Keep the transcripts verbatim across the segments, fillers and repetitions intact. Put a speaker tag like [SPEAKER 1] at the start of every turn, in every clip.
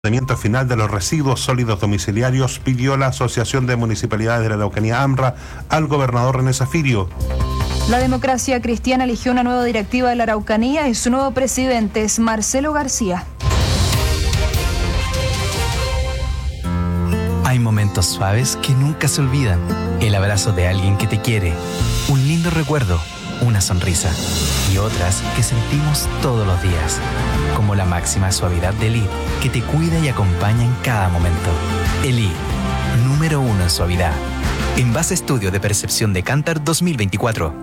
[SPEAKER 1] tratamiento final de los residuos sólidos domiciliarios, pidió la Asociación de Municipalidades de la Araucanía, AMRA, al gobernador René Zafirio.
[SPEAKER 2] La Democracia Cristiana eligió una nueva directiva de la Araucanía y su nuevo presidente es Marcelo García.
[SPEAKER 3] Hay momentos suaves que nunca se olvidan. El abrazo de alguien que te quiere, un lindo recuerdo, una sonrisa, y otras que sentimos todos los días, como la máxima suavidad de Elite, que te cuida y acompaña en cada momento. Elite, número uno en suavidad. En base a estudio de percepción de Kantar dos mil veinticuatro.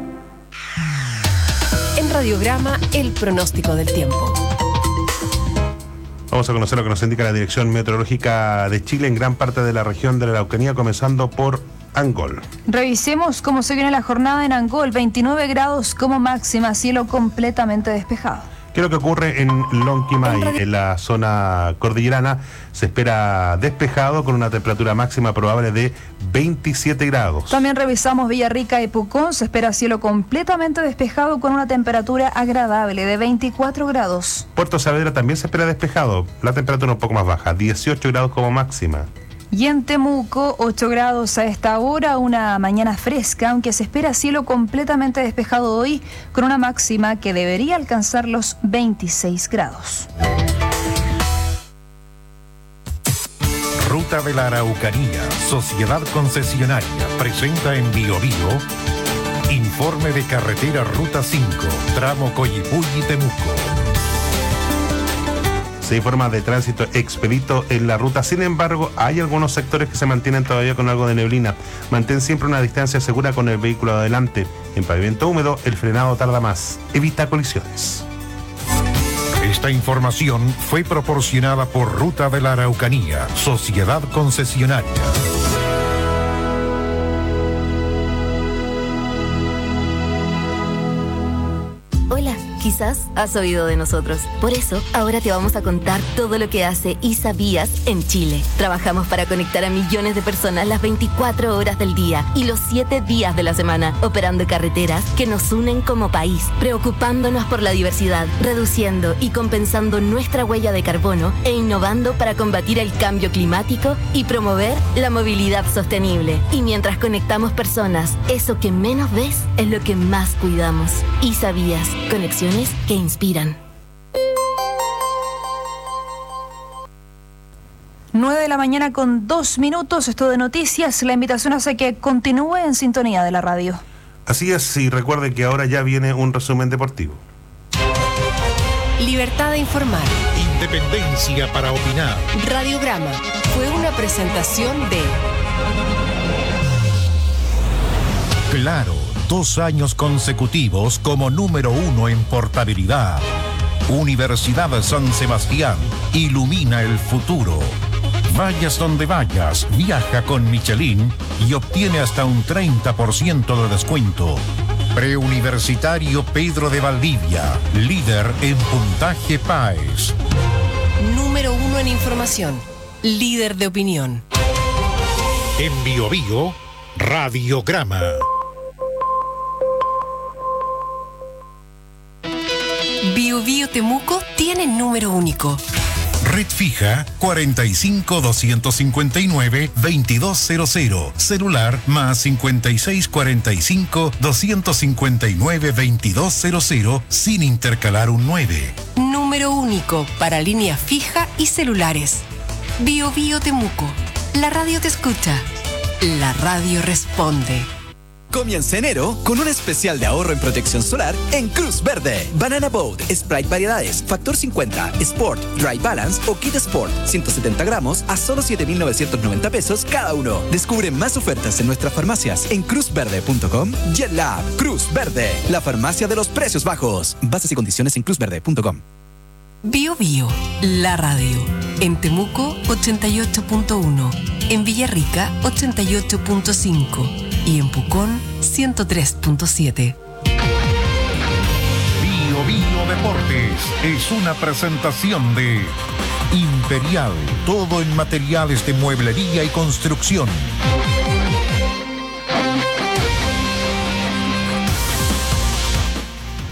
[SPEAKER 4] En Radiograma, el pronóstico del tiempo.
[SPEAKER 1] Vamos a conocer lo que nos indica la Dirección Meteorológica de Chile en gran parte de la región de la Araucanía, comenzando por Angol.
[SPEAKER 2] Revisemos cómo se viene la jornada en Angol. veintinueve grados como máxima, cielo completamente despejado.
[SPEAKER 1] ¿Qué es lo que ocurre en Lonquimay? En la zona cordillerana se espera despejado con una temperatura máxima probable de veintisiete grados.
[SPEAKER 2] También revisamos Villarrica y Pucón. Se espera cielo completamente despejado con una temperatura agradable de veinticuatro grados.
[SPEAKER 1] Puerto Saavedra también se espera despejado, la temperatura un poco más baja, dieciocho grados como máxima.
[SPEAKER 2] Y en Temuco, ocho grados a esta hora, una mañana fresca, aunque se espera cielo completamente despejado hoy, con una máxima que debería alcanzar los veintiséis grados.
[SPEAKER 5] Ruta de la Araucanía, Sociedad Concesionaria, presenta en Bio Bio informe de carretera Ruta cinco, tramo Coyipulli-Temuco.
[SPEAKER 1] Se informa de tránsito expedito en la ruta. Sin embargo, hay algunos sectores que se mantienen todavía con algo de neblina. Mantén siempre una distancia segura con el vehículo adelante. En pavimento húmedo, el frenado tarda más. Evita colisiones.
[SPEAKER 5] Esta información fue proporcionada por Ruta de la Araucanía, Sociedad Concesionaria.
[SPEAKER 4] Hola, quizás has oído de nosotros. Por eso, ahora te vamos a contar todo lo que hace Y Sabías en Chile. Trabajamos para conectar a millones de personas las veinticuatro horas del día y los siete días de la semana, operando carreteras que nos unen como país, preocupándonos por la diversidad, reduciendo y compensando nuestra huella de carbono e innovando para combatir el cambio climático y promover la movilidad sostenible. Y mientras conectamos personas, eso que menos ves es lo que más cuidamos. Y Sabías. Conexiones que inspiran.
[SPEAKER 2] nueve de la mañana con dos minutos, esto de noticias. La invitación hace que continúe en sintonía de la radio.
[SPEAKER 1] Así es, y recuerde que ahora ya viene un resumen deportivo.
[SPEAKER 4] Libertad de informar.
[SPEAKER 5] Independencia para opinar.
[SPEAKER 4] Radiograma fue una presentación de
[SPEAKER 5] Claro. Dos años consecutivos como número uno en portabilidad. Universidad San Sebastián, ilumina el futuro. Vayas donde vayas, viaja con Michelin y obtiene hasta un treinta por ciento de descuento. Preuniversitario Pedro de Valdivia, líder en puntaje PAES.
[SPEAKER 4] Número uno en información, líder de opinión.
[SPEAKER 5] En Bio Bio, Radiograma.
[SPEAKER 4] Bio Bio Temuco tiene número único.
[SPEAKER 5] Red fija cuarenta y cinco, doscientos cincuenta y nueve, veintidós cero cero. Celular más cincuenta y seis, cuarenta y cinco, doscientos cincuenta y nueve, veintidós cero cero sin intercalar un nueve.
[SPEAKER 4] Número único para línea fija y celulares. Bio Bio Temuco. La radio te escucha. La radio responde.
[SPEAKER 3] Comienza enero con un especial de ahorro en protección solar en Cruz Verde. Banana Boat, Sprite variedades, Factor cincuenta, Sport, Dry Balance o Kit Sport, ciento setenta gramos a solo siete mil novecientos noventa pesos cada uno. Descubre más ofertas en nuestras farmacias en cruz verde punto com. JetLab, Cruz Verde, la farmacia de los precios bajos. Bases y condiciones en cruz verde punto com.
[SPEAKER 4] Bio Bio, la radio. En Temuco, ochenta y ocho punto uno. En Villarrica, ochenta y ocho punto cinco. Y en Pucón, ciento tres punto siete.
[SPEAKER 5] Bio Bio Deportes es una presentación de Imperial, todo en materiales de mueblería y construcción.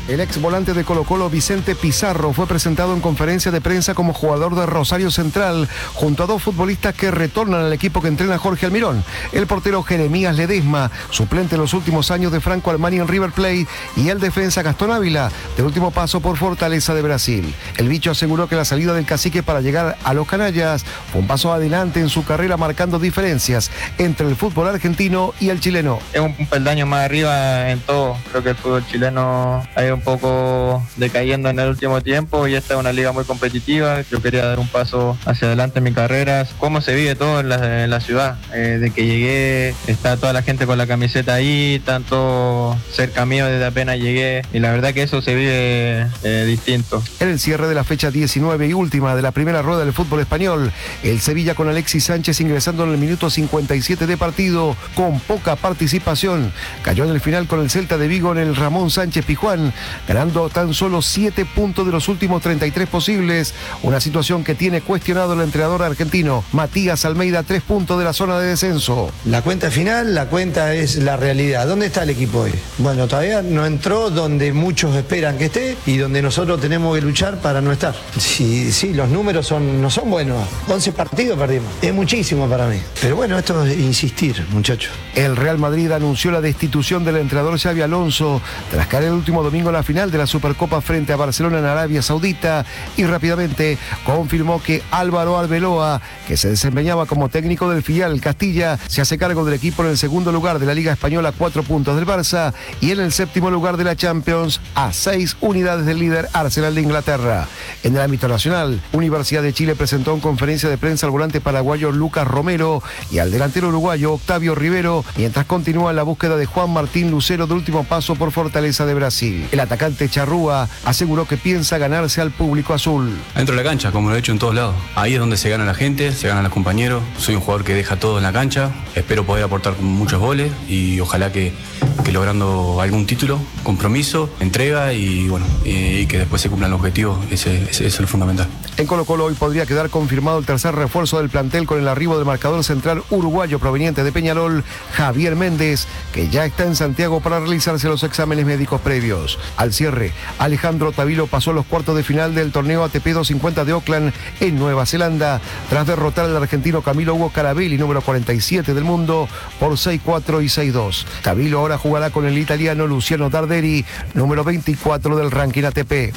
[SPEAKER 6] El ex volante de Colo-Colo Vicente Pizarro fue presentado en conferencia de prensa como jugador de Rosario Central junto a dos futbolistas que retornan al equipo que entrena Jorge Almirón. El portero Jeremías Ledesma, suplente en los últimos años de Franco Armani en River Plate, y el defensa Gastón Ávila, del último paso por Fortaleza de Brasil. El bicho aseguró que la salida del cacique para llegar a los canallas fue un paso adelante en su carrera, marcando diferencias entre el fútbol argentino y el chileno.
[SPEAKER 7] Es un peldaño más arriba en todo. Creo que el fútbol chileno ha ido un poco decayendo en el último tiempo y esta es una liga muy competitiva. Yo quería dar un paso hacia adelante en mi carrera. Cómo se vive todo en la, en la ciudad. Eh, de que llegué, está toda la gente con la camiseta ahí, tanto cerca mío desde apenas llegué, y la verdad que eso se vive eh, distinto.
[SPEAKER 6] En el cierre de la fecha diecinueve y última de la primera rueda del fútbol español, el Sevilla con Alexis Sánchez ingresando en el minuto cincuenta y siete de partido con poca participación, cayó en el final con el Celta de Vigo en el Ramón Sánchez Pizjuán, ganando tan solo siete puntos de los últimos treinta y tres posibles, una situación que tiene cuestionado el entrenador argentino Matías Almeida, tres puntos de la zona de descenso.
[SPEAKER 8] La cuenta final, la cuenta es la realidad. ¿Dónde está el equipo hoy? Bueno, todavía no entró donde muchos esperan que esté y donde nosotros tenemos que luchar para no estar. Sí, sí, los números son, no son buenos. once partidos perdimos. Es muchísimo para mí. Pero bueno, esto es insistir, muchachos.
[SPEAKER 6] El Real Madrid anunció la destitución del entrenador Xabi Alonso tras caer el último domingo en la final de la Supercopa frente a Barcelona en Arabia Saudita, y rápidamente confirmó que Álvaro Arbeloa, que se desempeñaba como técnico del filial Castilla, se hace cargo del equipo en el segundo lugar de la Liga Española, cuatro puntos del Barça, y en el séptimo lugar de la Champions, a seis unidades del líder Arsenal de Inglaterra. En el ámbito nacional, Universidad de Chile presentó en conferencia de prensa al volante paraguayo Lucas Romero y al delantero uruguayo Octavio Rivero, mientras continúa la búsqueda de Juan Martín Lucero de último paso por Fortaleza de Brasil. El atacante Charrúa aseguró que piensa ganarse al público azul.
[SPEAKER 9] Dentro de la cancha, como lo he hecho en todos lados. Ahí es donde se gana la gente, se ganan los compañeros. Soy un jugador que deja todo en la cancha. Espero poder aportar muchos goles y ojalá que, que logrando algún título, compromiso, entrega y bueno, y, y que después se cumplan los objetivos. Ese, ese, ese es lo fundamental.
[SPEAKER 6] En Colo-Colo hoy podría quedar confirmado el tercer refuerzo del plantel con el arribo del marcador central uruguayo proveniente de Peñarol, Javier Méndez, que ya está en Santiago para realizarse los exámenes médicos previos. Al cierre, Alejandro Tavilo pasó a los cuartos de final del torneo A T P doscientos cincuenta de Auckland en Nueva Zelanda, tras derrotar al argentino Camilo Hugo Carabelli, número cuarenta y siete del mundo, por seis cuatro y seis dos. Tavilo ahora jugará con el italiano Luciano Darderi, número veinticuatro del ranking A T P.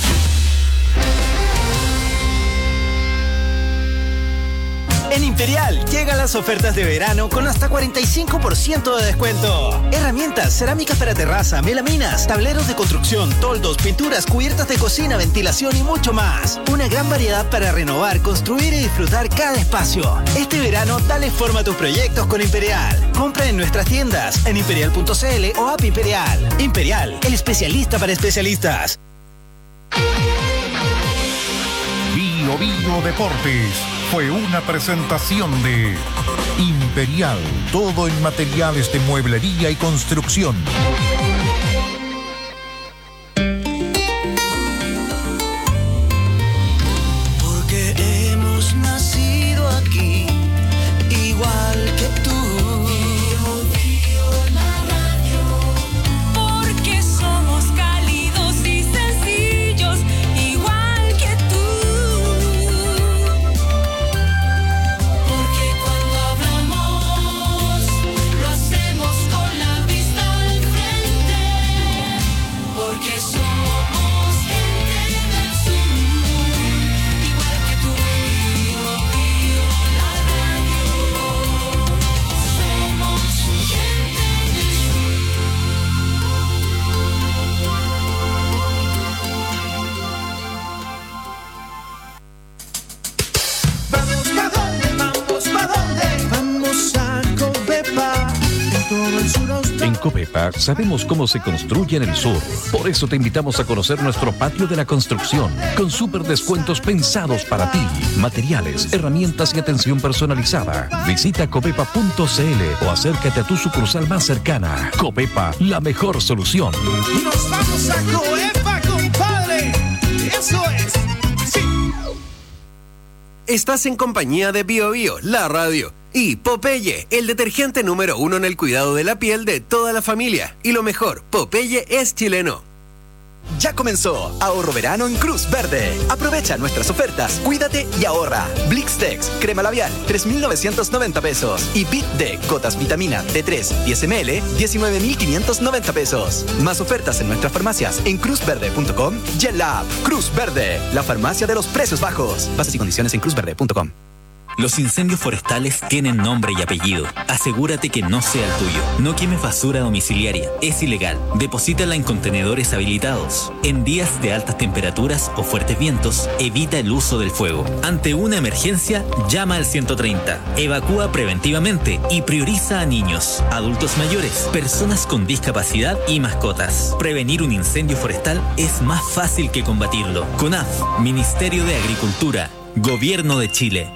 [SPEAKER 10] En Imperial llegan las ofertas de verano con hasta cuarenta y cinco por ciento de descuento. Herramientas, cerámicas para terraza, melaminas, tableros de construcción, toldos, pinturas, cubiertas de cocina, ventilación y mucho más. Una gran variedad para renovar, construir y disfrutar cada espacio. Este verano dale forma a tus proyectos con Imperial. Compra en nuestras tiendas, en imperial punto c l o app Imperial. Imperial, el especialista para especialistas.
[SPEAKER 5] Bio Bio Deportes fue una presentación de Imperial, todo en materiales de mueblería y construcción.
[SPEAKER 11] Porque hemos nacido aquí, igual que tú.
[SPEAKER 12] Porque somos cálidos y sencillos, igual que tú. Porque cuando hablamos, lo hacemos con la vista al frente. Porque somos gente del sur, igual que tú. Bio, bio, la radio. Somos gente del sur.
[SPEAKER 11] Vamos pa' dónde, vamos pa' dónde. Vamos a Covepa, en todo el sur austral.
[SPEAKER 13] En Covepa sabemos cómo se construye en el sur. Por eso te invitamos a conocer nuestro patio de la construcción, con súper descuentos pensados para ti. Materiales, herramientas y atención personalizada. Visita covepa punto c l o acércate a tu sucursal más cercana. Covepa, la mejor solución.
[SPEAKER 11] Nos vamos a Covepa, compadre. Eso es. Sí.
[SPEAKER 14] Estás en compañía de Bio Bio, la radio, y Popeye, el detergente número uno en el cuidado de la piel de toda la familia. Y lo mejor, Popeye es chileno.
[SPEAKER 3] ya comenzó. Ahorro verano en Cruz Verde. Aprovecha nuestras ofertas, cuídate y ahorra. Blixtex, crema labial, tres mil novecientos noventa pesos. Y Bit D, gotas vitamina D tres, diez mililitros, diecinueve mil quinientos noventa pesos. Más ofertas en nuestras farmacias en cruz verde punto com y en la app Cruz Verde, la farmacia de los precios bajos. Bases y condiciones en cruz verde punto com.
[SPEAKER 15] Los incendios forestales tienen nombre y apellido. Asegúrate que no sea el tuyo. No quemes basura domiciliaria. Es ilegal. Deposítala en contenedores habilitados. En días de altas temperaturas o fuertes vientos, evita el uso del fuego. Ante una emergencia, llama al ciento treinta. Evacúa preventivamente y prioriza a niños, adultos mayores, personas con discapacidad y mascotas. Prevenir un incendio forestal es más fácil que combatirlo. CONAF, Ministerio de Agricultura, Gobierno de Chile.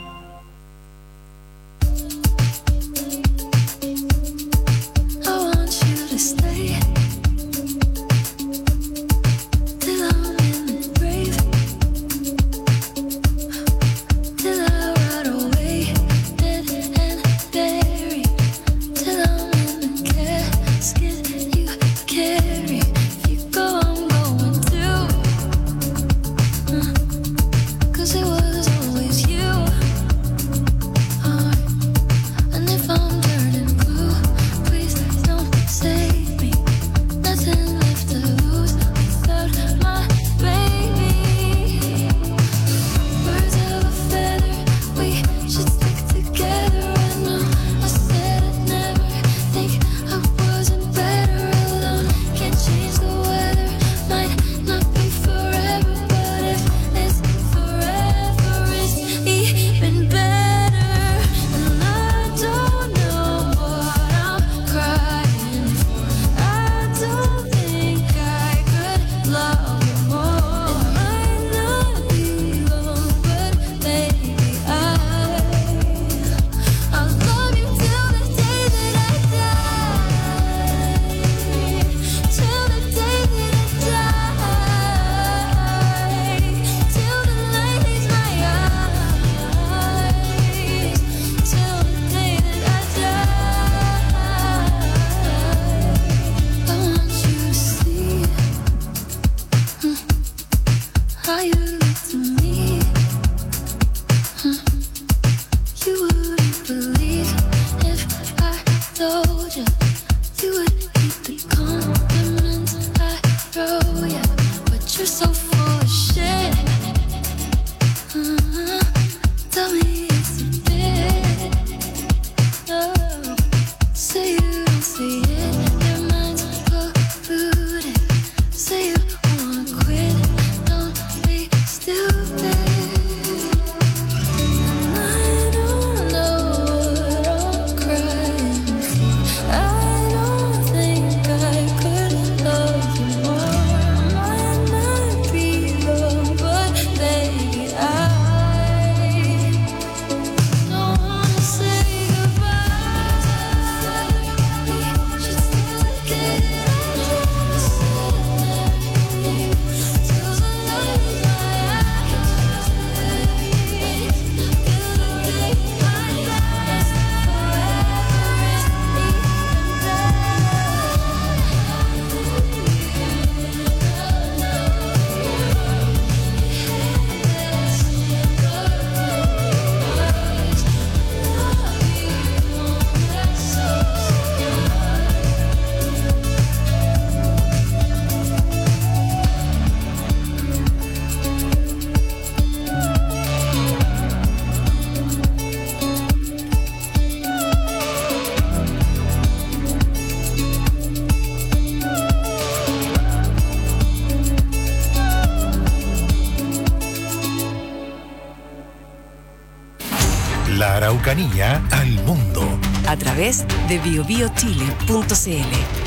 [SPEAKER 5] La Araucanía al mundo.
[SPEAKER 16] A través de bio bio chile punto c l.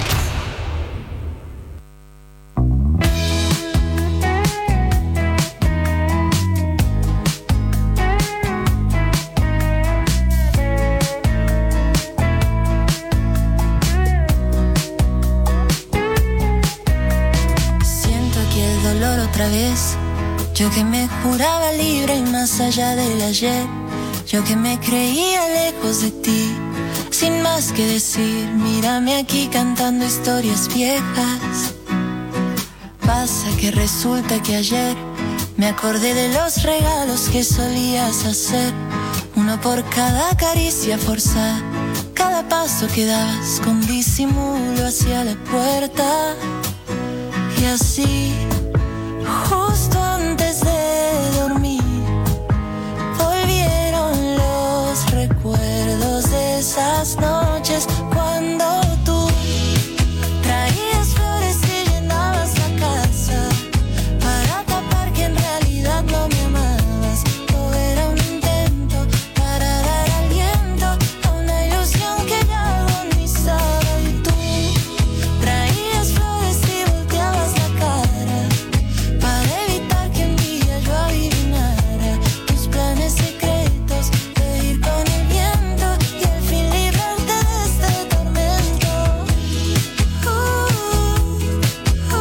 [SPEAKER 17] Siento aquí el dolor otra vez. Yo que me juraba libre y más allá del ayer. Yo que me creía lejos de ti, sin más que decir. Mírame aquí cantando historias viejas. pasa que resulta que ayer me acordé de los regalos que solías hacer, uno por cada caricia forzada, cada paso que dabas con disimulo hacia la puerta. Y así, justo antes de dormir, volvieron los recuerdos de esas noches cuando tú traías flores y llenabas la casa para tapar que en realidad no me amabas. Todo era un intento para dar aliento a una ilusión que ya agonizaba. Y tú traías flores y volteabas la cara para evitar que un día yo adivinara tus planes secretos de ir con el viento y al fin librarte de este tormento. Uh, uh,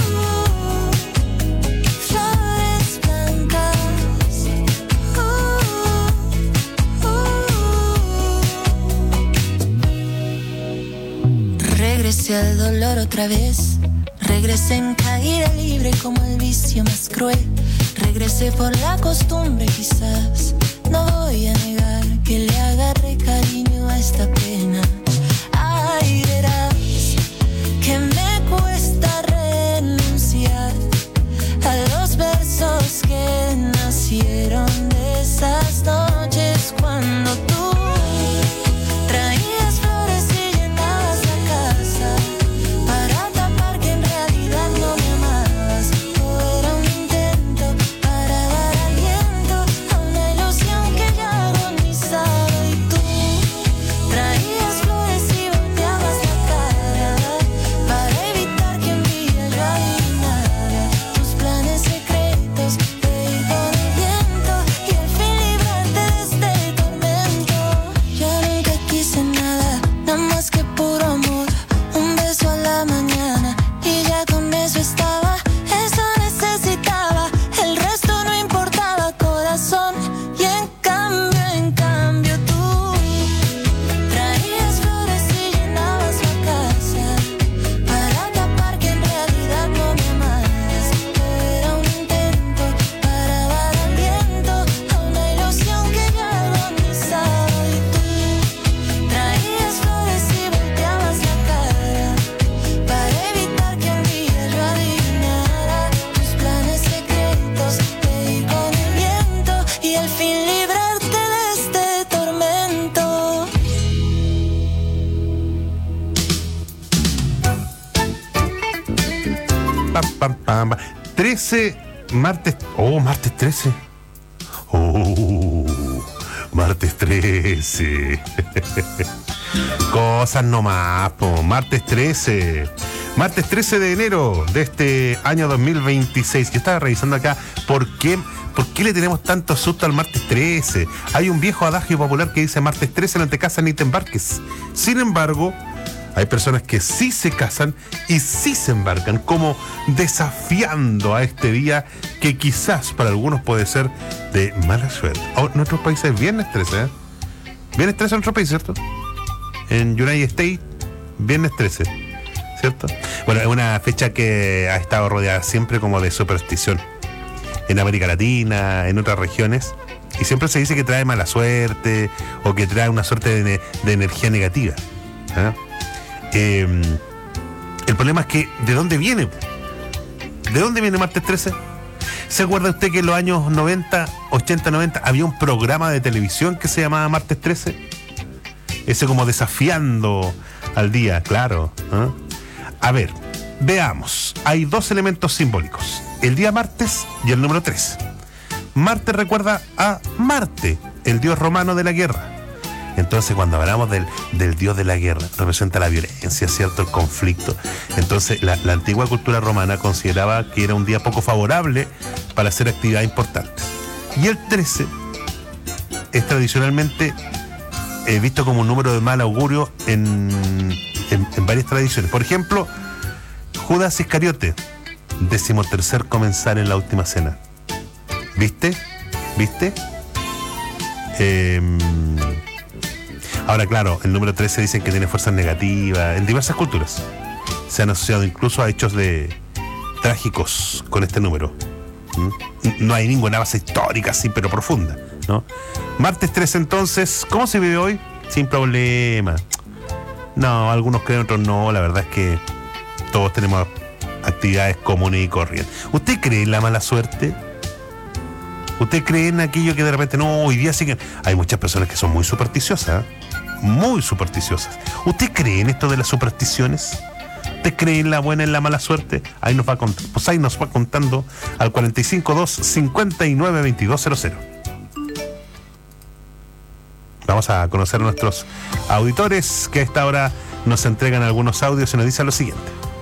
[SPEAKER 17] flores blancas. Uh, uh. Regresé al dolor otra vez. Regresé en caída libre como el vicio más cruel. Regresé por la costumbre quizás. No voy a negar que le agarré cariño a esta pena. Ay, verás que me cuesta renunciar a los versos que nacieron de esas noches cuando tú traías flores y llenabas la casa para tapar que en realidad no me amabas. Todo era un intento para dar aliento a una ilusión que ya agonizaba. Y tú traías flores y volteabas la cara para evitar que un día yo adivinara tus planes secretos de ir con el viento y al fin librarte de este tormento. Yo nunca quise nada, nada más que puro amor. Un beso a la mañana y ya con eso estaba. Eso necesitaba, el resto no importaba, corazón. Y en cambio, en cambio tú traías flores y llenabas la casa para tapar que en realidad no me amabas. Todo era un intento para dar aliento a una ilusión que ya agonizaba. Y tú traías flores y volteabas la cara para evitar que un día yo adivinara tus planes secretos de ir con el viento y al fin librarte de este tormento.
[SPEAKER 1] Pam, pam, pam, pam. trece, martes. Oh, martes trece. Oh, martes trece. Cosas nomás, po. Martes trece. Martes trece de enero de este año dos mil veintiséis. Yo estaba revisando acá por qué, por qué le tenemos tanto susto al martes trece. Hay un viejo adagio popular que dice: martes trece no te casas ni te embarques. Sin embargo, hay personas que sí se casan y sí se embarcan, como desafiando a este día que quizás para algunos puede ser de mala suerte. Oh, en otros países es viernes trece, ¿eh? Viernes trece en otro país, ¿cierto? En United States, viernes trece, ¿cierto? Bueno, es una fecha que ha estado rodeada siempre como de superstición en América Latina, en otras regiones, y siempre se dice que trae mala suerte o que trae una suerte de, de energía negativa, ¿eh? Eh, el problema es que, ¿de dónde viene? ¿De dónde viene martes trece? ¿Se acuerda usted que en los años noventa, ochenta, noventa había un programa de televisión que se llamaba martes trece? Ese como desafiando al día, claro, ¿eh? A ver, veamos. Hay dos elementos simbólicos: el día martes y el número trece. Marte recuerda a Marte, el dios romano de la guerra. Entonces, cuando hablamos del, del dios de la guerra, representa la violencia, ¿cierto? El conflicto. Entonces, la, la antigua cultura romana consideraba que era un día poco favorable para hacer actividades importantes. Y el trece es tradicionalmente eh, visto como un número de mal augurio en, en, en varias tradiciones. Por ejemplo, Judas Iscariote, decimotercer comensal en la última cena. ¿Viste? ¿Viste? Eh... Ahora, claro, el número trece dicen que tiene fuerzas negativas en diversas culturas. Se han asociado incluso a hechos de trágicos con este número. ¿Mm? No hay ninguna base histórica así, pero profunda, ¿no? Martes tres entonces, ¿cómo se vive hoy? Sin problema. No, algunos creen, otros no. La verdad es que todos tenemos actividades comunes y corrientes. ¿Usted cree en la mala suerte? ¿Usted cree en aquello que de repente no, hoy día sí que... Hay muchas personas que son muy supersticiosas, ¿eh? Muy supersticiosas. ¿Usted cree en esto de las supersticiones? ¿Usted cree en la buena y en la mala suerte? Ahí nos va contando, pues ahí nos va contando al cuarenta y cinco dos cincuenta y nueve veintidós cero cero. Vamos a conocer a nuestros auditores que a esta hora nos entregan algunos audios y nos dicen lo siguiente.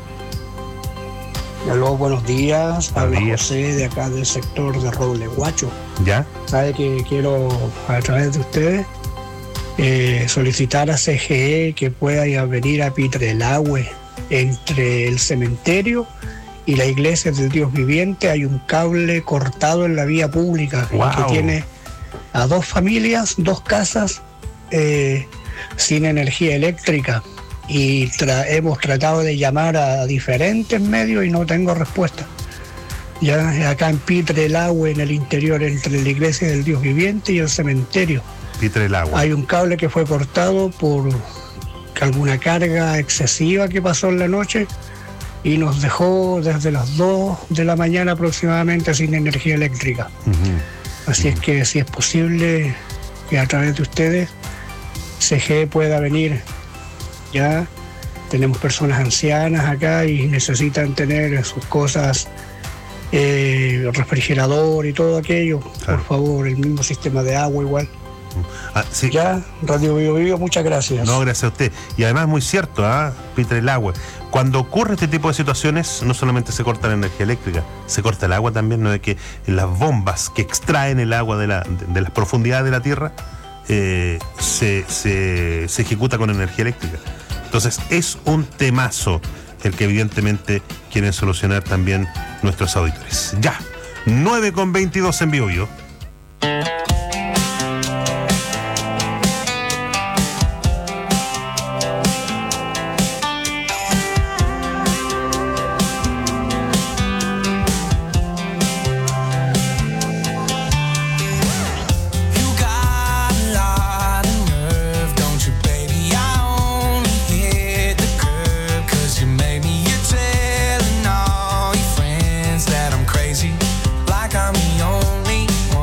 [SPEAKER 18] Aló, buenos días. Habla José de acá del sector de Roble Guacho.
[SPEAKER 1] ¿Ya?
[SPEAKER 18] Sabe que quiero, a través de ustedes, eh, solicitar a C G E que pueda ir a venir a Pitrelahue. Entre el cementerio y la iglesia del Dios Viviente hay un cable cortado en la vía pública. Wow. Que tiene a dos familias, dos casas eh, sin energía eléctrica. Y tra- hemos tratado de llamar a diferentes medios y no tengo respuesta. Ya acá en Pitrelahue, en el interior, entre la iglesia del Dios Viviente y el cementerio.
[SPEAKER 1] Pitrelahue.
[SPEAKER 18] Hay un cable que fue cortado por alguna carga excesiva que pasó en la noche y nos dejó desde las dos de la mañana aproximadamente sin energía eléctrica. Uh-huh. Así uh-huh. es que si es posible que a través de ustedes C G E pueda venir. Ya tenemos personas ancianas acá y necesitan tener sus cosas, eh, refrigerador y todo aquello. Claro. Por favor, el mismo sistema de agua igual.
[SPEAKER 1] Ah, sí.
[SPEAKER 18] Ya, Radio Bio Bio, muchas gracias.
[SPEAKER 1] No, gracias a usted. Y además muy cierto, ¿ah? ¿eh? Pitrelahue. Cuando ocurre este tipo de situaciones, no solamente se corta la energía eléctrica, se corta el agua también, ¿no? De que las bombas que extraen el agua de, la, de, de las profundidades de la tierra eh, se, se, se ejecuta con energía eléctrica. Entonces es un temazo el que evidentemente quieren solucionar también nuestros auditores. Ya, nueve con veintidós en Bio Bio.
[SPEAKER 11] Like I'm the only one.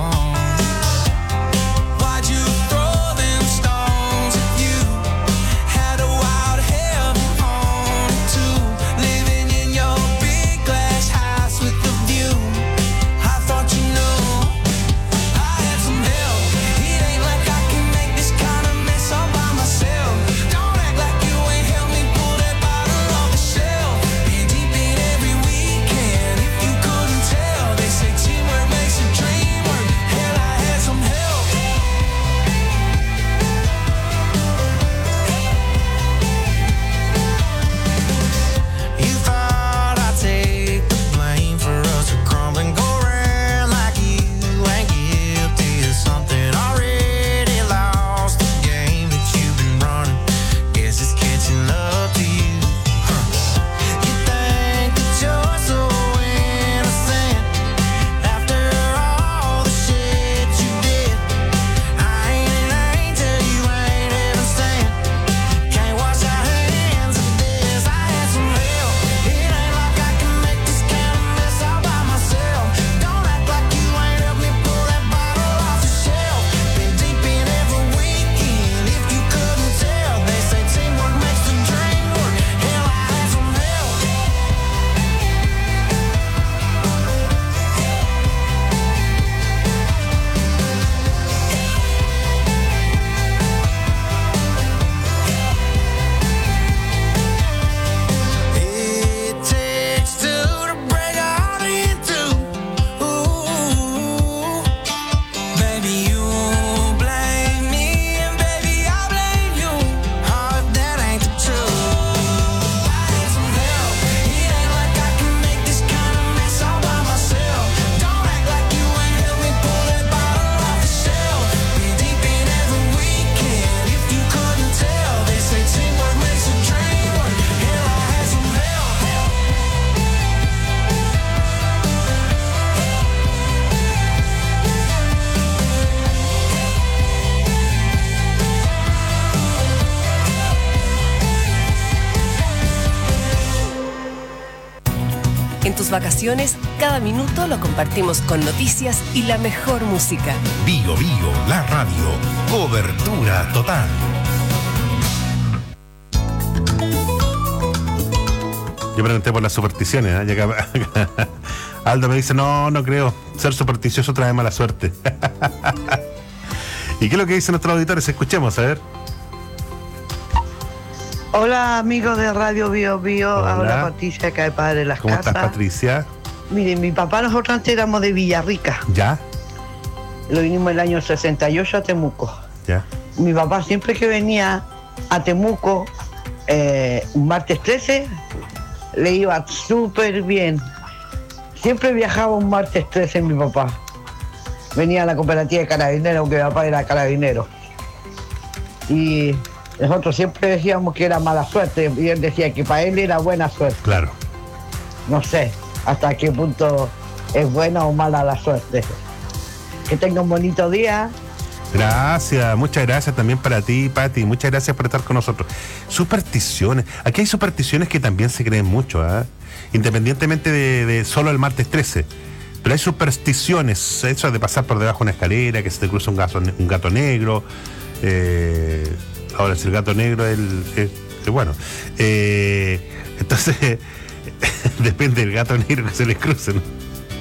[SPEAKER 16] tus vacaciones, cada minuto lo compartimos con noticias y la mejor música.
[SPEAKER 5] Bio Bio, la radio. Cobertura total.
[SPEAKER 1] Yo pregunté por las supersticiones, ¿eh? Y acá- Aldo me dice, no, no creo. Ser supersticioso trae mala suerte. ¿Y qué es lo que dicen nuestros auditores? Escuchemos, a ver.
[SPEAKER 19] Hola amigos de Radio Bio Bio,
[SPEAKER 1] Hola.
[SPEAKER 19] ahora Patricia acá de Padre de las
[SPEAKER 1] ¿Cómo
[SPEAKER 19] Casas.
[SPEAKER 1] estás, Patricia?
[SPEAKER 19] Miren, mi papá, nosotros antes éramos de Villarrica,
[SPEAKER 1] ¿Ya?
[SPEAKER 19] lo vinimos el año sesenta y ocho a Temuco.
[SPEAKER 1] ¿Ya?
[SPEAKER 19] Mi papá siempre que venía a Temuco, eh, un martes trece, le iba súper bien. Siempre viajaba un martes trece mi papá. Venía a la cooperativa de carabineros, aunque mi papá era carabinero. Y nosotros siempre decíamos que era mala suerte, y él decía que para él era buena suerte.
[SPEAKER 1] Claro.
[SPEAKER 19] No sé hasta qué punto es buena o mala la suerte. Que tenga un bonito día.
[SPEAKER 1] Gracias, muchas gracias también para ti, Pati. Muchas gracias por estar con nosotros. Supersticiones. Aquí hay supersticiones que también se creen mucho, ¿eh? Independientemente de, de solo el martes trece. Pero hay supersticiones, eso de pasar por debajo de una escalera, que se te cruza un gato, un gato negro. Eh, ahora, si el gato negro es el. es- es bueno. Eh, entonces, depende del gato negro que se les cruce, ¿no?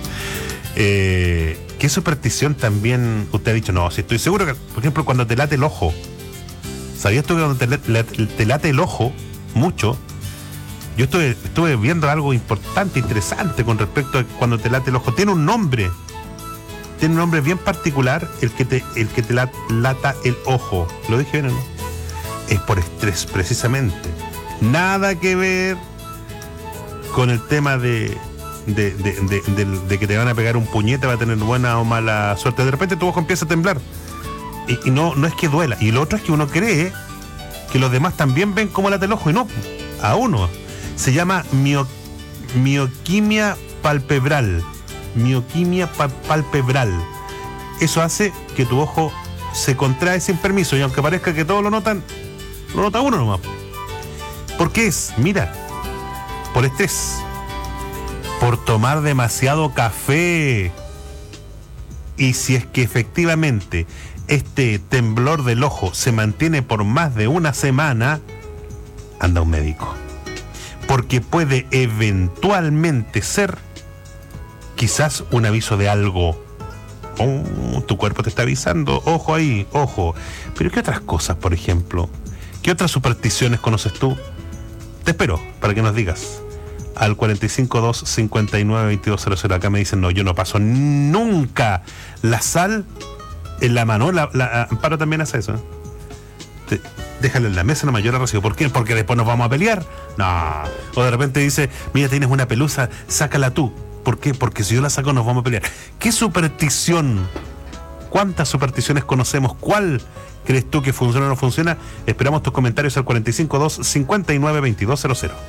[SPEAKER 1] Eh, ¿Qué superstición también usted ha dicho? No, si estoy seguro que, por ejemplo, cuando te late el ojo, ¿sabías tú que cuando te, late- te late el ojo mucho? Yo estuve, estuve viendo algo importante, interesante con respecto a cuando te late el ojo. Tiene un nombre, tiene un nombre bien particular el que te, el que te lat- lata el ojo. ¿Lo dije bien o no? Es por estrés, precisamente. Nada que ver con el tema de, de, de, de, de- de que te van a pegar un puñete, va a tener buena o mala suerte. De repente tu ojo empieza a temblar. Y, y no, no es que duela. Y lo otro es que uno cree que los demás también ven cómo late el ojo, y no, a uno. Se llama mio, mioquimia palpebral. Mioquimia pa- palpebral. Eso hace que tu ojo se contrae sin permiso, y aunque parezca que todos lo notan, lo nota uno nomás. ¿Por qué es? Mira, por estrés, por tomar demasiado café. Y si es que efectivamente este temblor del ojo se mantiene por más de una semana, anda a un médico. Porque puede eventualmente ser quizás un aviso de algo. Oh, tu cuerpo te está avisando, ojo ahí, ojo. Pero ¿qué otras cosas, por ejemplo? ¿Qué otras supersticiones conoces tú? Te espero para que nos digas. Al cuatro cinco dos, cinco nueve, veintidós cero cero. Acá me dicen, no, yo no paso nunca la sal en la mano. La, la, Amparo también hace eso, ¿eh? Te- déjale en la mesa, no mayor la recibo. ¿Por qué? Porque después nos vamos a pelear. No. O de repente dice, mira, tienes una pelusa, sácala tú. ¿Por qué? Porque si yo la saco nos vamos a pelear. ¿Qué superstición? ¿Cuántas supersticiones conocemos? ¿Cuál crees tú que funciona o no funciona? Esperamos tus comentarios al cuatro cinco dos, cinco nueve, veintidós cero cero.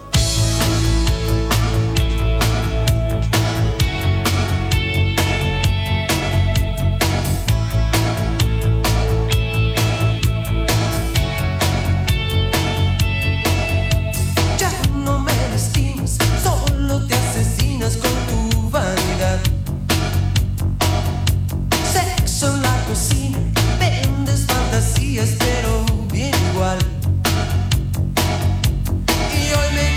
[SPEAKER 11] Ya no me lastimas, solo te asesinas con tu vanidad. Sexo en la cocina, vendes fantasías, pero bien igual. Y hoy me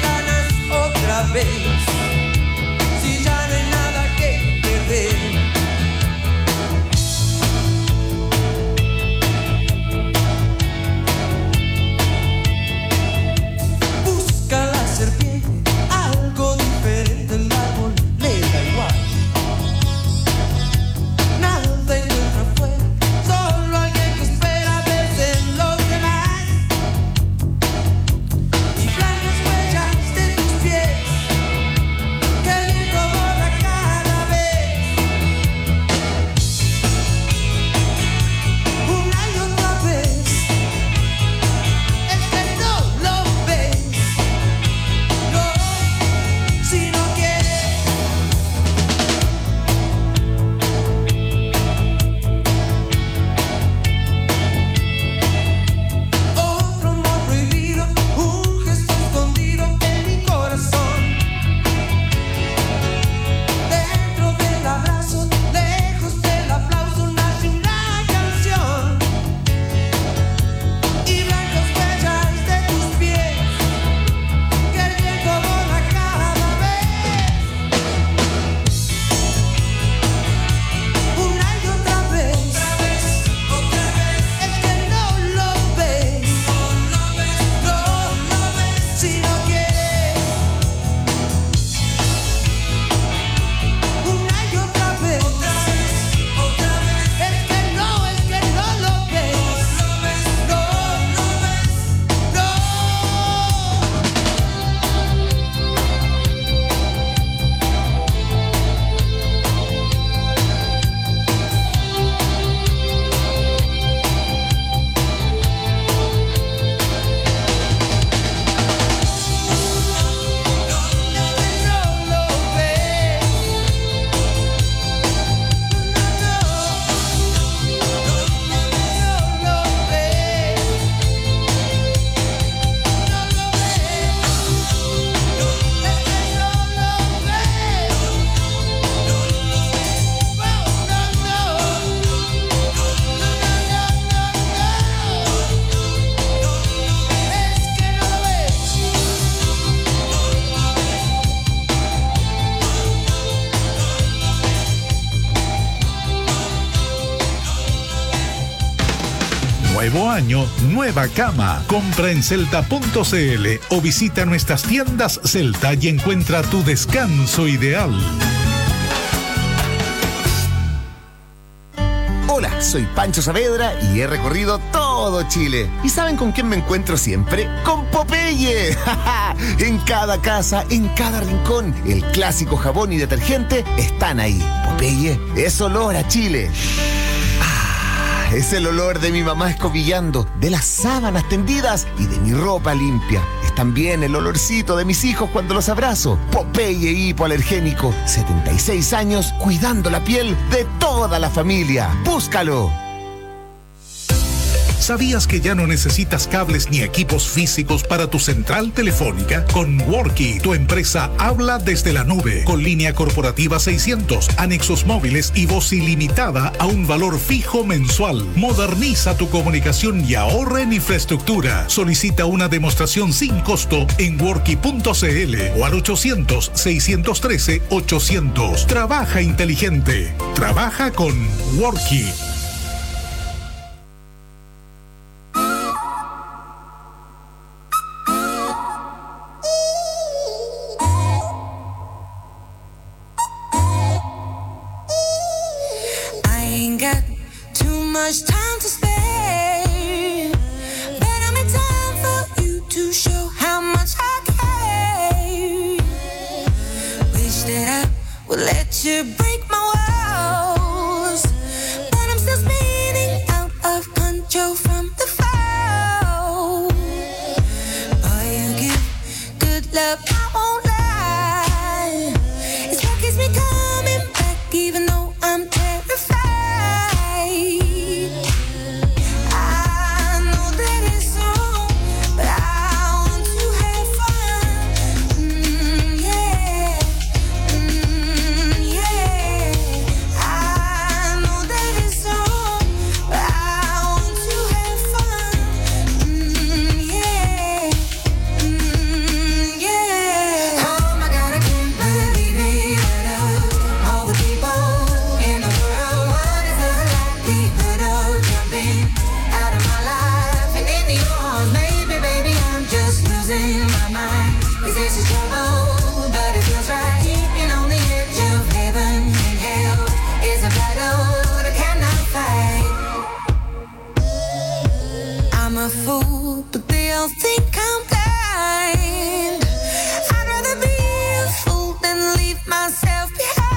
[SPEAKER 20] Nuevo año, nueva cama. Compra en celta punto c l o visita nuestras tiendas Celta y encuentra tu descanso ideal.
[SPEAKER 21] Hola, soy Pancho Saavedra y he recorrido todo Chile. ¿Y saben con quién me encuentro siempre? ¡Con Popeye! En cada casa, en cada rincón, el clásico jabón y detergente están ahí. Popeye es olor a Chile. Ah, es el olor de mi mamá escobillando, de las sábanas tendidas y de mi ropa limpia. Es también el olorcito de mis hijos cuando los abrazo. Popeye hipoalergénico, setenta y seis años cuidando la piel de toda la familia. ¡Búscalo!
[SPEAKER 20] ¿Sabías que ya no necesitas cables ni equipos físicos para tu central telefónica? Con Worky, tu empresa habla desde la nube, con línea corporativa seiscientos, anexos móviles y voz ilimitada a un valor fijo mensual. Moderniza tu comunicación y ahorra en infraestructura. Solicita una demostración sin costo en worky punto c l o al ochocientos, seiscientos trece, ochocientos. Trabaja inteligente. Trabaja con Worky.
[SPEAKER 11] Much time to spare, but I'm in time for you to show how much I care. Wish that I would let you break my walls, but I'm still spinning out of control from the fall. Boy, you give good love, I won't lie. It's what keeps me coming back, even though I'm terrified. A fool, but they all think I'm blind. I'd rather be a fool than leave myself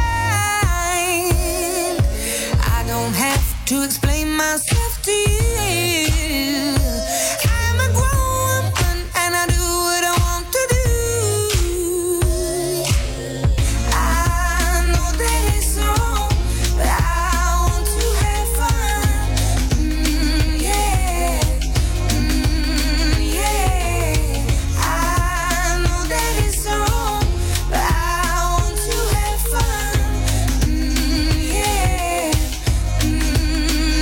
[SPEAKER 11] behind. I don't have to explain myself to you. I'm a grown woman and I do what I want to do. I know that it's wrong, but I want to have fun. Mm, yeah. Mm,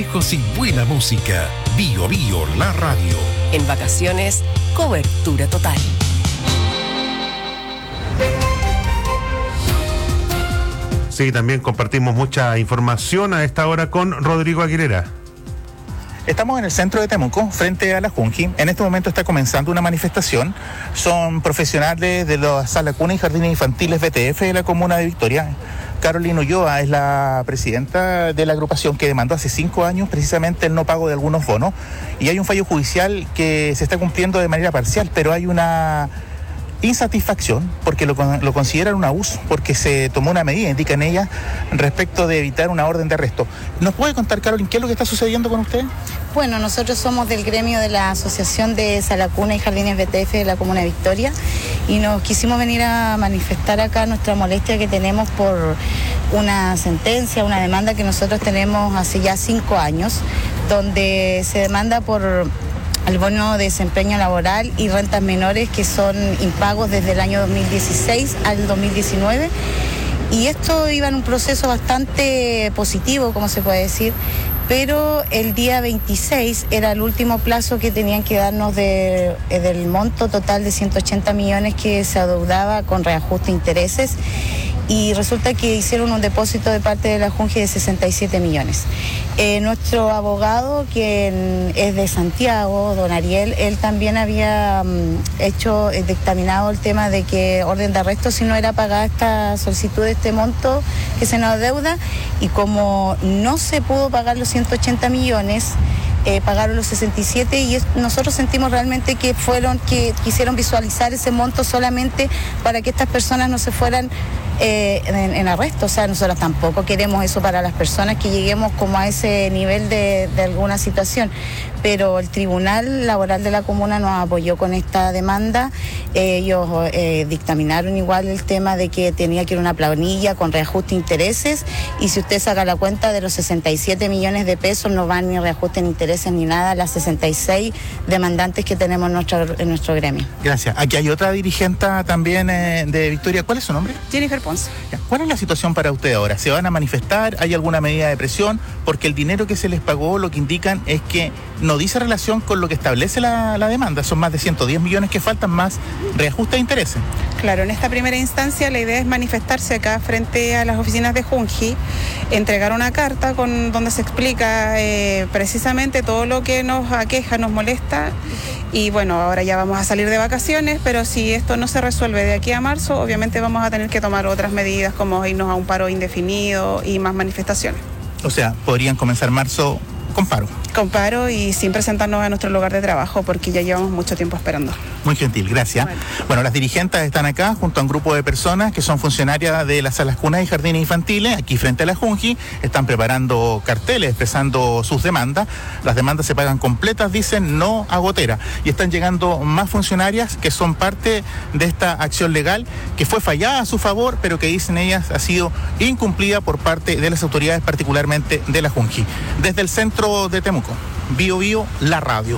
[SPEAKER 5] lejos y buena música. Bio Bio, la radio.
[SPEAKER 16] En vacaciones, cobertura total.
[SPEAKER 1] Sí, también compartimos mucha información a esta hora con Rodrigo Aguilera.
[SPEAKER 2] Estamos en el centro de Temuco, frente a la Junji. En este momento está comenzando una manifestación. Son profesionales de la Sala Cuna y Jardines Infantiles B T F de la comuna de Victoria. Carolina Ulloa es la presidenta de la agrupación que demandó hace cinco años precisamente el no pago de algunos bonos. Y hay un fallo judicial que se está cumpliendo de manera parcial, pero hay una insatisfacción porque lo, lo consideran un abuso, porque se tomó una medida, indican ellas, respecto de evitar una orden de arresto. ¿Nos puede contar, Carolina, qué es lo que está sucediendo con usted?
[SPEAKER 22] Bueno, nosotros somos del gremio de la Asociación de Sala Cuna y Jardines B T F de la Comuna de Victoria y nos quisimos venir a manifestar acá nuestra molestia que tenemos por una sentencia, una demanda que nosotros tenemos hace ya cinco años, donde se demanda por el bono de desempeño laboral y rentas menores que son impagos desde el año dos mil dieciséis al dos mil diecinueve. Y esto iba en un proceso bastante positivo, como se puede decir, pero el día veintiséis era el último plazo que tenían que darnos de, del monto total de ciento ochenta millones que se adeudaba con reajuste de intereses. Y resulta que hicieron un depósito de parte de la Junji de sesenta y siete millones. Eh, nuestro abogado, quien es de Santiago, don Ariel, él también había um, hecho, eh, dictaminado el tema de que orden de arresto si no era pagada esta solicitud de este monto que se nos adeuda, y como no se pudo pagar los ciento ochenta millones, Eh, pagaron los sesenta y siete y es, nosotros sentimos realmente que fueron, que quisieron visualizar ese monto solamente para que estas personas no se fueran eh, en, en arresto. O sea, nosotros tampoco queremos eso para las personas, que lleguemos como a ese nivel de, de alguna situación. Pero el Tribunal Laboral de la Comuna nos apoyó con esta demanda. Eh, ellos eh, dictaminaron igual el tema de que tenía que ir una planilla con reajuste de intereses, y si usted saca la cuenta de los sesenta y siete millones de pesos no van ni reajuste en intereses ni nada, las sesenta y seis demandantes que tenemos en nuestro, en nuestro gremio.
[SPEAKER 2] Gracias. Aquí hay otra dirigente también eh, de Victoria. ¿Cuál es su nombre?
[SPEAKER 23] Jennifer Ponce.
[SPEAKER 2] Ya. ¿Cuál es la situación para usted ahora? ¿Se van a manifestar? ¿Hay alguna medida de presión? Porque el dinero que se les pagó, lo que indican es que no dice relación con lo que establece la, la demanda. Son más de ciento diez millones que faltan, más reajuste de intereses.
[SPEAKER 23] Claro, en esta primera instancia la idea es manifestarse acá frente a las oficinas de Junji, entregar una carta con donde se explica eh, precisamente todo lo que nos aqueja, nos molesta. Y bueno, ahora ya vamos a salir de vacaciones, pero si esto no se resuelve de aquí a marzo, obviamente vamos a tener que tomar otras medidas como irnos a un paro indefinido y más manifestaciones.
[SPEAKER 2] O sea, podrían comenzar marzo con paro.
[SPEAKER 23] Con paro y sin presentarnos a nuestro lugar de trabajo, porque ya llevamos mucho tiempo esperando.
[SPEAKER 2] Muy gentil, gracias. Bueno. bueno, las dirigentes están acá junto a un grupo de personas que son funcionarias de las salas cunas y jardines infantiles, aquí frente a la Junji. Están preparando carteles expresando sus demandas. Las demandas se pagan completas, dicen, no a gotera. Y están llegando más funcionarias que son parte de esta acción legal que fue fallada a su favor, pero que, dicen ellas, ha sido incumplida por parte de las autoridades, particularmente de la Junji. Desde el centro de Temuco, Bio Bio, la radio.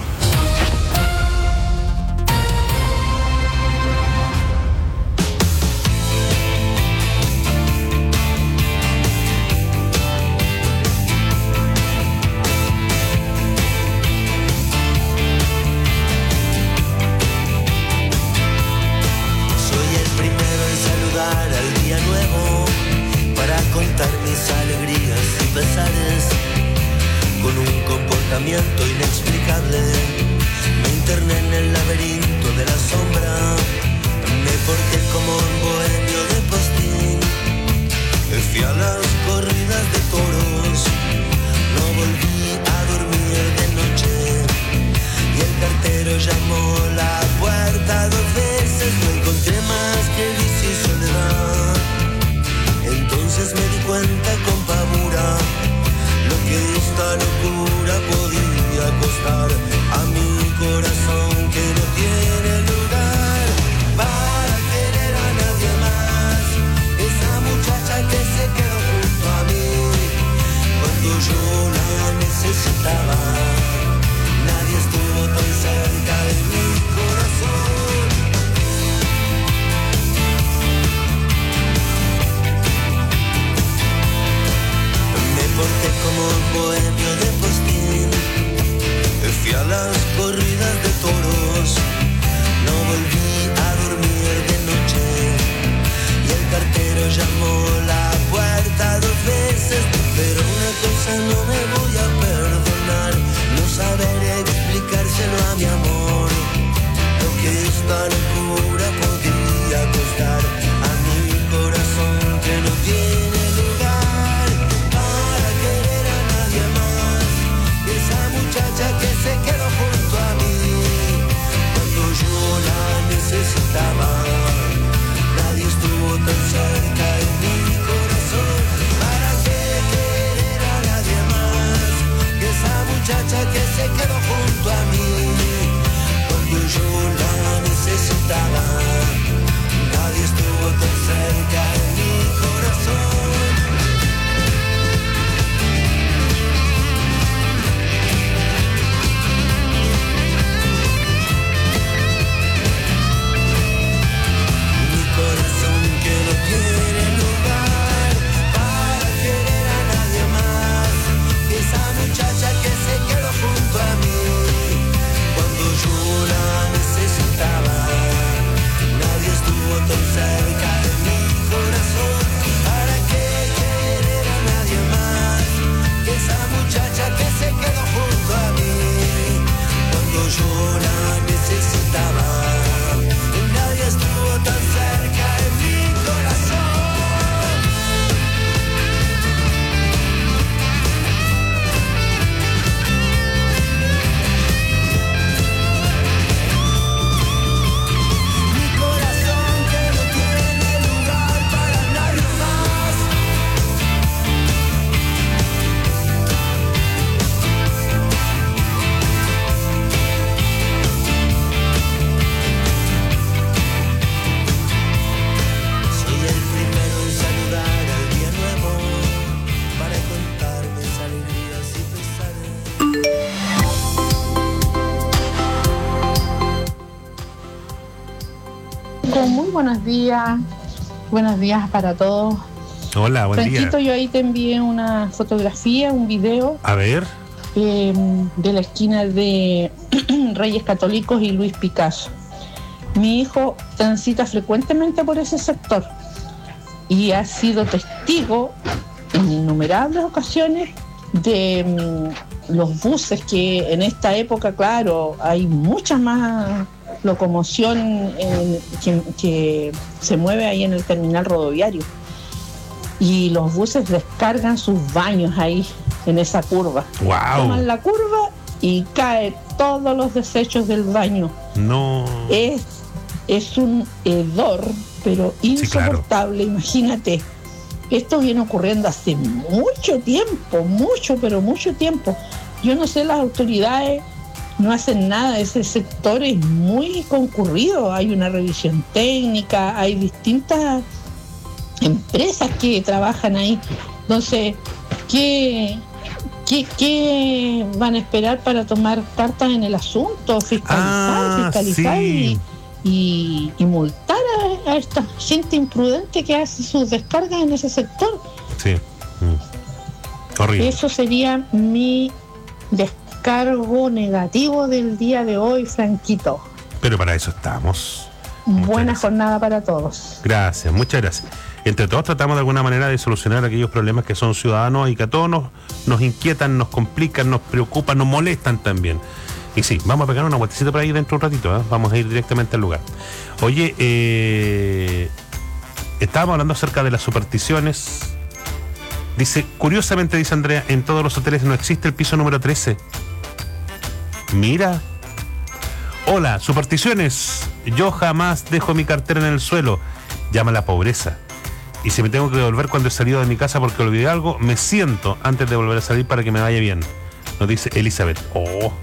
[SPEAKER 24] Inexplicable, me interné en el laberinto de la sombra, me porté como un bohemio de postín, fui a las corridas de toros, no volví a dormir de noche, y el cartero llamó la puerta dos veces, no encontré más que vicio y soledad, entonces me di cuenta con pavura lo que esta locura podía costar a mi corazón que no tiene lugar para querer a nadie más. Esa muchacha que se quedó junto a mí cuando yo la necesitaba. muchacha que se quedó junto a mí cuando yo la necesitaba. Nadie estuvo tan cerca de mi corazón. Mi corazón que no tiene lugar para querer a nadie más. Esa muchacha que se quedó junto a mí cuando yo la necesitaba. Nadie estuvo tan cerca de mi corazón. ¿Para qué querer a nadie más? Que esa muchacha que se quedó junto a mí cuando yo la necesitaba. Nadie estuvo tan cerca de mi corazón. Mi corazón que no tiene lugar para nadie más. Soy el primero en saludar al día nuevo para contar mis alegrías y pesares.
[SPEAKER 4] Con muy buenos días, buenos días para todos.
[SPEAKER 1] Hola, buen
[SPEAKER 4] Franquito,
[SPEAKER 1] día.
[SPEAKER 4] yo ahí te envié una fotografía, un video
[SPEAKER 1] A ver.
[SPEAKER 4] eh, de la esquina de Reyes Católicos y Luis Picasso. Mi hijo transita frecuentemente por ese sector y ha sido testigo en innumerables ocasiones de mm, los buses que en esta época, claro, hay mucha más locomoción en- que, que se mueve ahí en el terminal rodoviario. Y los buses descargan sus baños ahí en esa curva.
[SPEAKER 1] Wow.
[SPEAKER 4] Toman la curva y cae todos los desechos del baño.
[SPEAKER 1] No.
[SPEAKER 4] Es, es un hedor, pero
[SPEAKER 1] Sí, claro.
[SPEAKER 4] insoportable, imagínate. Esto viene ocurriendo hace mucho tiempo, mucho, pero mucho tiempo. Yo no sé, las autoridades no hacen nada, ese sector es muy concurrido, hay una revisión técnica, hay distintas empresas que trabajan ahí. Entonces, ¿qué, qué, qué van a esperar para tomar cartas en el asunto? Fiscalizar,
[SPEAKER 1] Ah,
[SPEAKER 4] fiscalizar
[SPEAKER 1] sí.
[SPEAKER 4] y, y, y multar a, a esta gente imprudente que hace sus descargas en ese sector.
[SPEAKER 1] Sí. Mm. Horrible.
[SPEAKER 4] Eso sería mi descargo negativo del día de hoy, Franquito.
[SPEAKER 1] Pero para eso estamos.
[SPEAKER 4] Buena jornada para todos.
[SPEAKER 1] Gracias, muchas gracias. Entre todos tratamos de alguna manera de solucionar aquellos problemas que son ciudadanos y que a todos nos, nos inquietan, nos complican, nos preocupan, nos molestan también. Y sí, vamos a pegar una vueltecita por ahí dentro de un ratito, ¿eh? Vamos a ir directamente al lugar. Oye, eh, estábamos hablando acerca de las supersticiones. Dice, curiosamente, dice Andrea, en todos los hoteles no existe el piso número trece. Mira. Hola, supersticiones. Yo jamás dejo mi cartera en el suelo. Llama la pobreza. Y si me tengo que devolver cuando he salido de mi casa porque olvidé algo, me siento antes de volver a salir para que me vaya bien. Nos dice Elizabeth. Oh.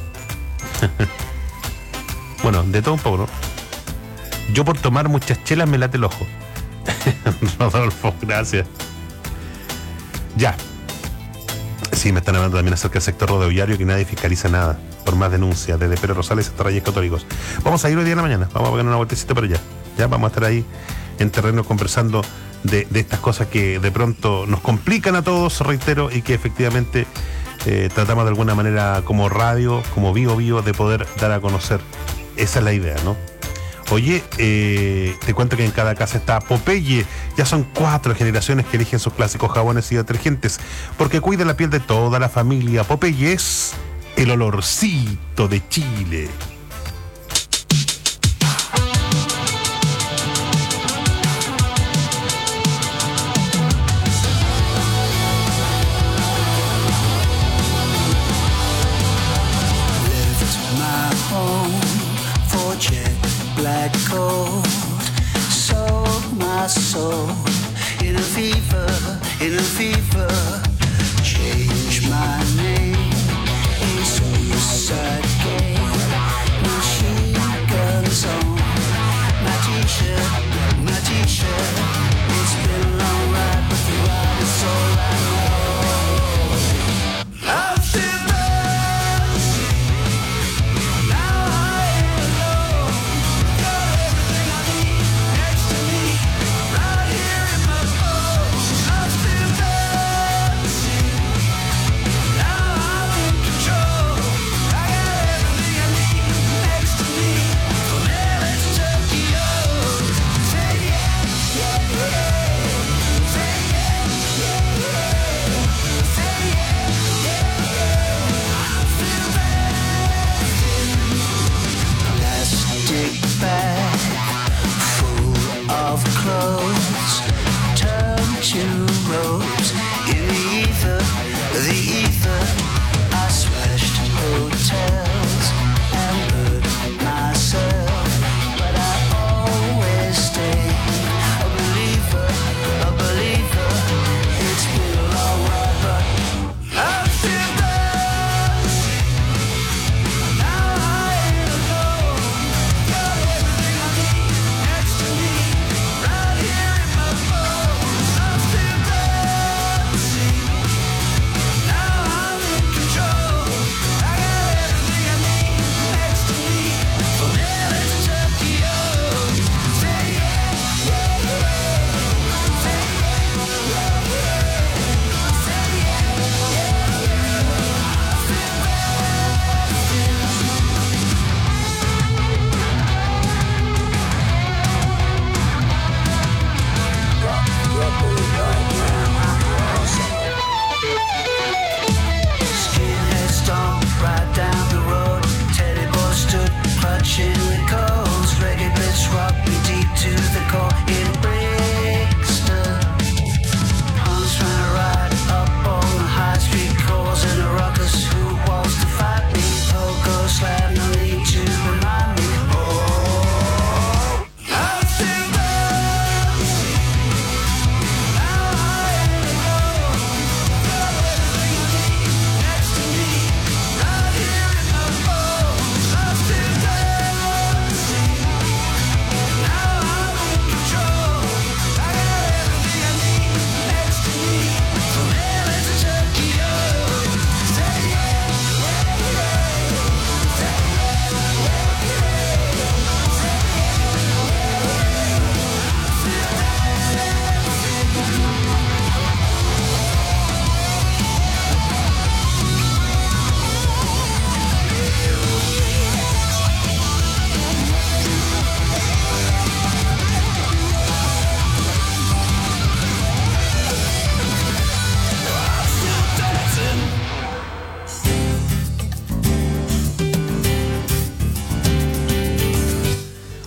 [SPEAKER 1] Bueno, de todo un poco, ¿no? Yo por tomar muchas chelas me late el ojo. Rodolfo, gracias. Ya. Sí, me están hablando también acerca del sector rodoviario, que nadie fiscaliza nada. Por más denuncias, desde Pedro Rosales hasta Reyes Católicos. Vamos a ir hoy día en la mañana, vamos a pegar una vueltecita por allá. Ya vamos a estar ahí en terreno conversando de, de estas cosas que de pronto nos complican a todos, reitero, y que efectivamente eh, tratamos de alguna manera como radio, como Vivo Vivo, de poder dar a conocer. Esa es la idea, ¿no? Oye, eh, te cuento que en cada casa está Popeye. Ya son cuatro generaciones que eligen sus clásicos jabones y detergentes, porque cuida la piel de toda la familia. Popeye es el olorcito de Chile.
[SPEAKER 24] My home for jet black coat, sold my soul in a fever, in a fever. Change my name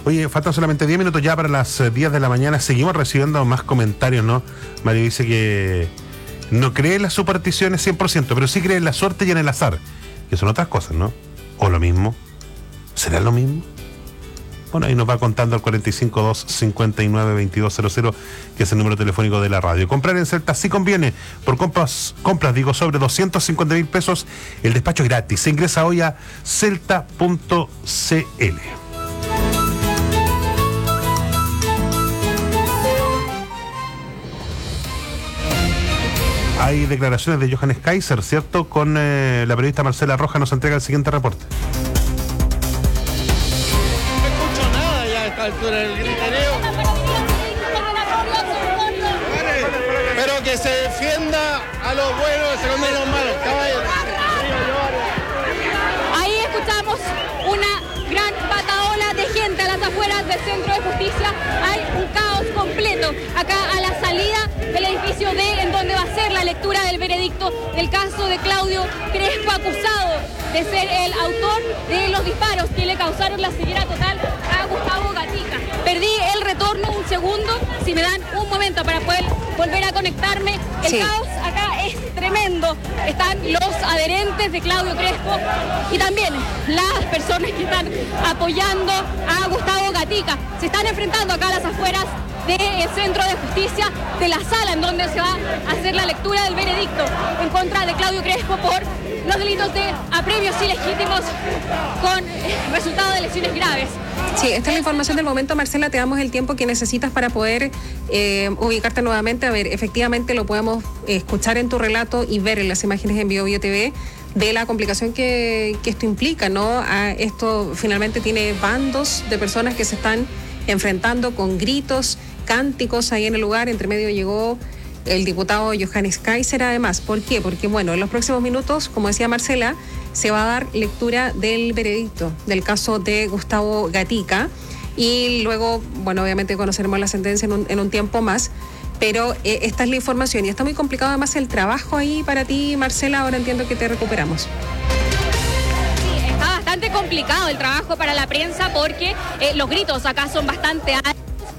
[SPEAKER 1] Oye, faltan solamente diez minutos ya para las eh, diez de la mañana. Seguimos recibiendo más comentarios, ¿no? Mario dice que no cree en las supersticiones cien por ciento, pero sí cree en la suerte y en el azar, que son otras cosas, ¿no? ¿O lo mismo? ¿Será lo mismo? Bueno, ahí nos va contando el cuarenta y cinco dos cincuenta y nueve veintidós cero cero, que es el número telefónico de la radio. Comprar en Celta sí conviene. Por compras, compras digo, sobre doscientos cincuenta mil pesos, el despacho es gratis. Se ingresa hoy a celta punto c l. Hay declaraciones de Johannes Kaiser, ¿cierto? Con eh, la periodista Marcela Roja nos entrega el siguiente reporte.
[SPEAKER 6] Altura del gritereo, pero que se defienda a los buenos, se condena a los malos, caballero.
[SPEAKER 7] Ahí escuchamos una gran bataola de gente a las afueras del Centro de Justicia. Hay un caos completo acá a la salida del edificio D, en donde va a ser la lectura del veredicto del caso de Claudio Crespo, acusado de ser el autor de los disparos que le causaron la ceguera total a Gustavo Gatica. Perdí el retorno un segundo, si me dan un momento para poder volver a conectarme. El sí. caos acá es tremendo. Están los adherentes de Claudio Crespo y también las personas que están apoyando a Gustavo Gatica. Se están enfrentando acá a las afueras del Centro de Justicia, de la sala en donde se va a hacer la lectura del veredicto en contra de Claudio Crespo por los delitos de apremios ilegítimos con resultado de lesiones graves.
[SPEAKER 8] Sí, esta es la información del momento. Marcela, te damos el tiempo que necesitas para poder eh, ubicarte nuevamente. A ver, efectivamente lo podemos escuchar en tu relato y ver en las imágenes en Bio Bio T V de la complicación que, que esto implica, ¿no? A esto finalmente tiene bandos de personas que se están enfrentando con gritos, cánticos ahí en el lugar. Entre medio llegó el diputado Johannes Kaiser, además. ¿Por qué? Porque, bueno, en los próximos minutos, como decía Marcela, se va a dar lectura del veredicto del caso de Gustavo Gatica y luego, bueno, obviamente conoceremos la sentencia en un, en un tiempo más, pero eh, esta es la información y está muy complicado además el trabajo ahí para ti, Marcela. Ahora entiendo que te recuperamos.
[SPEAKER 7] Está bastante complicado el trabajo para la prensa porque eh, los gritos acá son bastante altos.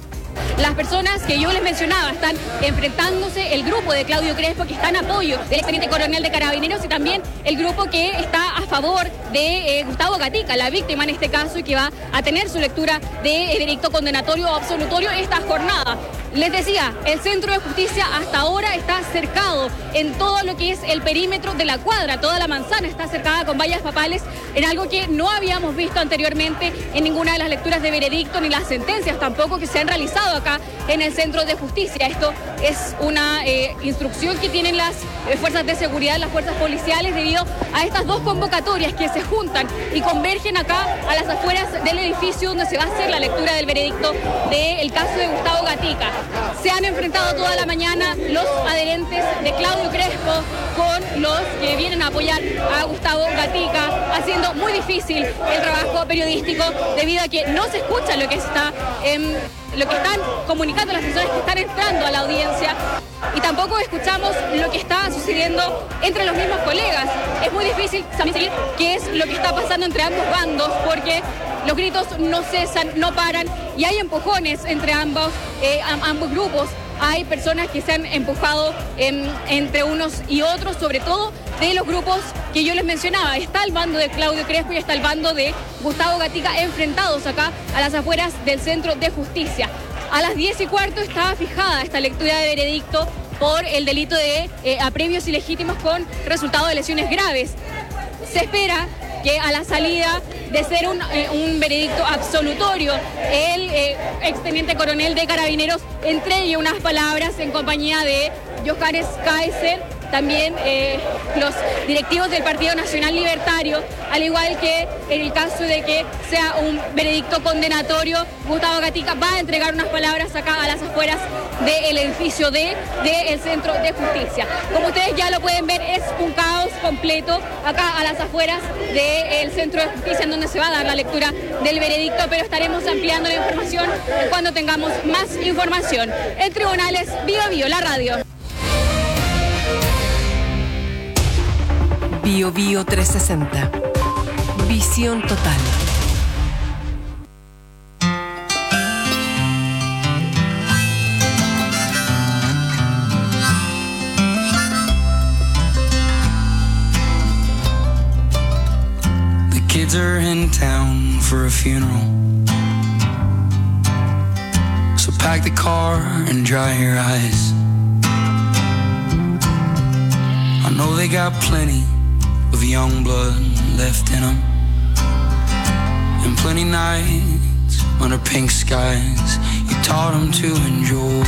[SPEAKER 7] Las personas que yo les mencionaba están enfrentándose, el grupo de Claudio Crespo que está en apoyo del teniente coronel de Carabineros y también el grupo que está a favor de eh, Gustavo Gatica, la víctima en este caso, y que va a tener su lectura de eh, veredicto condenatorio o absolutorio esta jornada. Les decía, el Centro de Justicia hasta ahora está cercado en todo lo que es el perímetro de la cuadra, toda la manzana está cercada con vallas papales, en algo que no habíamos visto anteriormente en ninguna de las lecturas de veredicto ni las sentencias tampoco que se han realizado acá en el Centro de Justicia. Esto es una eh, instrucción que tienen las eh, fuerzas de seguridad, las fuerzas policiales, debido a estas dos convocatorias que se juntan y convergen acá a las afueras del edificio donde se va a hacer la lectura del veredicto del caso de Gustavo Gatica. Se han enfrentado toda la mañana los adherentes de Claudio Crespo con los que vienen a apoyar a Gustavo Gatica, haciendo muy difícil el trabajo periodístico debido a que no se escucha lo que está eh, lo que están comunicando las personas que están entrando a la audiencia y tampoco escuchamos lo que está sucediendo entre los mismos colegas. Es muy difícil saber qué es lo que está pasando entre ambos bandos porque los gritos no cesan, no paran y hay empujones entre ambos, eh, ambos grupos. Hay personas que se han empujado eh, entre unos y otros, sobre todo de los grupos que yo les mencionaba. Está el bando de Claudio Crespo y está el bando de Gustavo Gatica enfrentados acá a las afueras del Centro de Justicia. A las diez y cuarto estaba fijada esta lectura de veredicto por el delito de eh, apremios ilegítimos con resultado de lesiones graves. Se espera que a la salida de ser un, eh, un veredicto absolutorio, el eh, exteniente coronel de Carabineros entregue unas palabras en compañía de Johannes Kaiser, también eh, los directivos del Partido Nacional Libertario, al igual que en el caso de que sea un veredicto condenatorio, Gustavo Gatica va a entregar unas palabras acá a las afueras del edificio D del Centro de Justicia. Como ustedes ya lo pueden ver, es un caos completo acá a las afueras del Centro de Justicia, en donde se va a dar la lectura del veredicto, pero estaremos ampliando la información cuando tengamos más información. En Tribunales, Bio Bio, la radio.
[SPEAKER 16] Bio Bio trescientos sesenta. Visión total.
[SPEAKER 9] Kids are in town for a funeral, so pack the car and dry your eyes. I know they got plenty of young blood left in them, and plenty nights under pink skies you taught them to enjoy.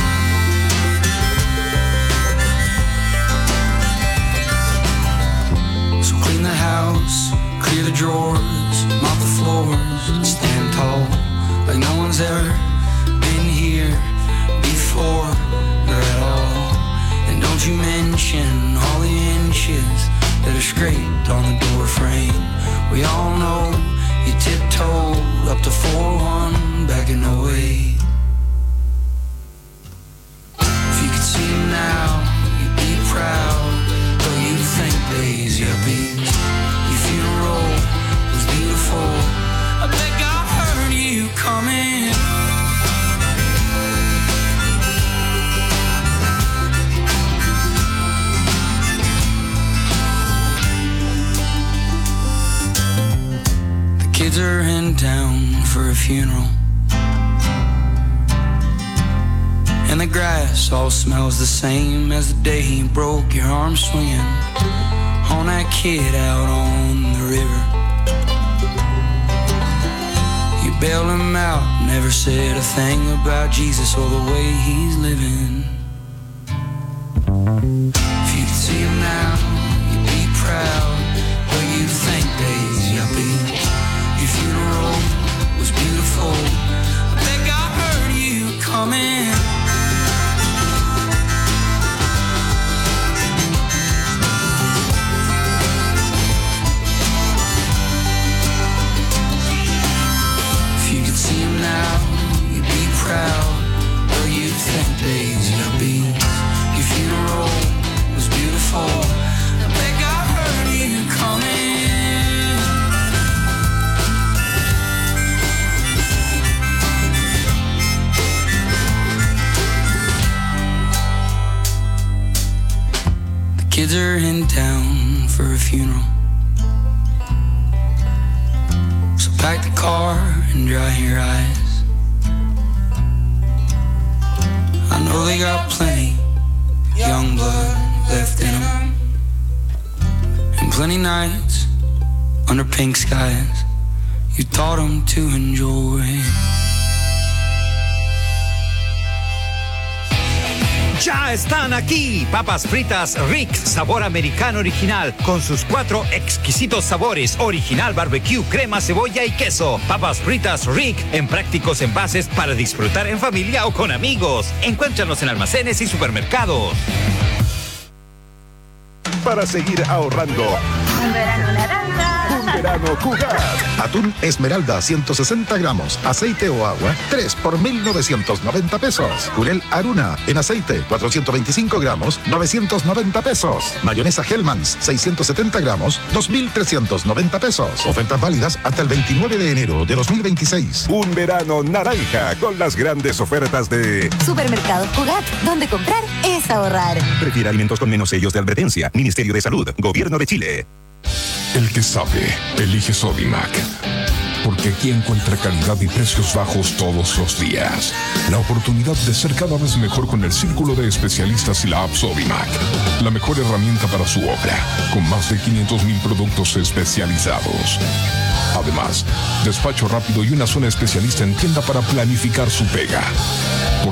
[SPEAKER 9] So clean the house, clear the drawers, mop the floors, stand tall like no one's ever been here before at all. And don't you mention all the inches that are scraped on the door frame. We all know you tiptoed up to four one back in oh eight. If you could see him now, you'd be proud, though you think days yuppies. Your funeral was beautiful, I bet God heard you coming. Kids are in town for a funeral, and the grass all smells the same as the day you broke your arm swinging on that kid out on the river. You bailed him out, never said a thing about Jesus or the way he's living. If you could see him now, you'd be proud, but you'd think days yuppie. Your funeral was beautiful, I bet God heard you coming. If you could see him now, you'd be proud, or you'd think days yuppie. Your funeral was beautiful, I bet God heard you coming. Kids are in town for a funeral, so pack the car and dry your eyes. I know they got plenty young blood left in them, and plenty nights under pink skies you taught them to enjoy.
[SPEAKER 10] Ya están aquí, papas fritas Rick, sabor americano original, con sus cuatro exquisitos sabores, original barbecue, crema, cebolla y queso. Papas fritas Rick, en prácticos envases para disfrutar en familia o con amigos. Encuéntranos en almacenes y supermercados.
[SPEAKER 12] Para seguir ahorrando.
[SPEAKER 13] Un verano naranja.
[SPEAKER 12] Un verano Cugat.
[SPEAKER 25] Atún Esmeralda ciento sesenta gramos, aceite o agua, tres por mil novecientos noventa pesos. Jurel Aruna en aceite, cuatrocientos veinticinco gramos, novecientos noventa pesos. Mayonesa Hellmann's, seiscientos setenta gramos, dos mil trescientos noventa pesos. Ofertas válidas hasta el veintinueve de enero de dos mil veintiséis.
[SPEAKER 12] Un verano naranja con las grandes ofertas de
[SPEAKER 13] Supermercados Cugat, donde comprar es ahorrar.
[SPEAKER 12] Prefiere alimentos con menos sellos de advertencia. Ministerio de Salud, Gobierno de Chile.
[SPEAKER 26] El que sabe, elige Sodimac. Porque aquí encuentra calidad y precios bajos todos los días. La oportunidad de ser cada vez mejor con el círculo de especialistas y la app Sodimac. La mejor herramienta para su obra, con más de quinientos mil productos especializados. Además, despacho rápido y una zona especialista en tienda para planificar su pega.